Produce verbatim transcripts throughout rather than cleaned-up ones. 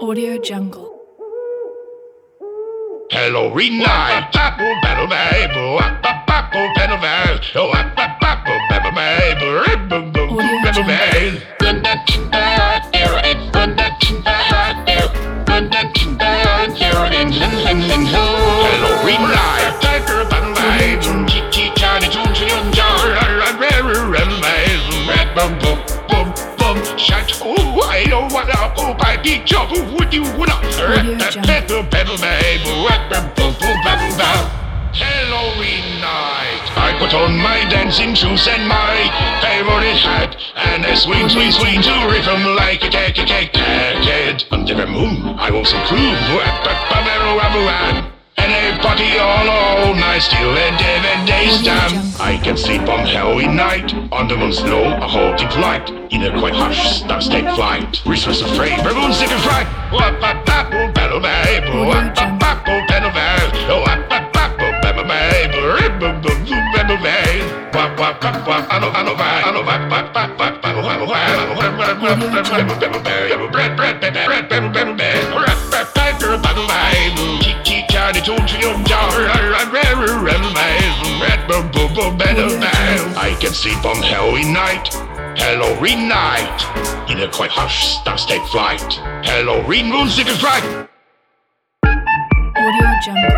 Audio Jungle. Hello, Renai. Apple, battle, babble. Apple, battle, babble. Oh, apple, battle, babble. Ribbon, boom, battle, babble. Good that bad air. Good that bad air. Good that bad air. Hello, Renai. Apple, battle, babble. Kiki, Johnny, Jones, and Jar. Red, boom, boom, boom, boom. Shut. Oh, I don't want to. Oh, I beat you. Would you want to? Pedal, pedal, babble. Halloween night, I put on my dancing shoes and my favorite hat, and I swing, swing, swing to rhythm like a cake, a cake, cake. Under the moon, I will some crew, and a party all, all night, still and every day's time. I can sleep on Halloween night, on the moon's low, a halting flight, in a quite harsh, star state flight. Christmas afraid, baboons sick and fright. What a battle, battle, battle, what a battle, battle, battle, what a battle. I can sleep on Halloween night, Halloween night, in a quite harsh star state flight. Halloween moon sick and fright. Audio Jungle.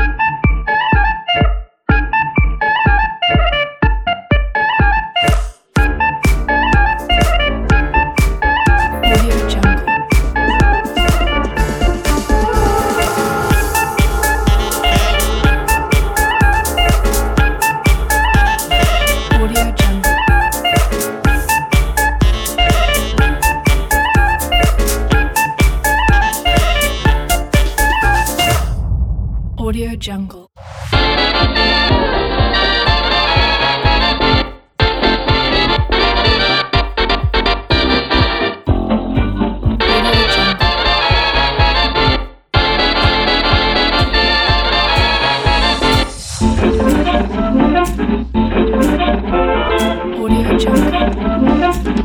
Audio Jungle. Audio Jungle.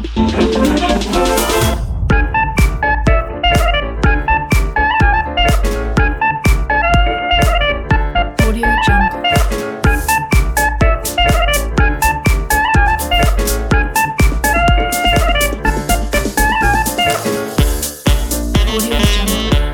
Audio Jungle.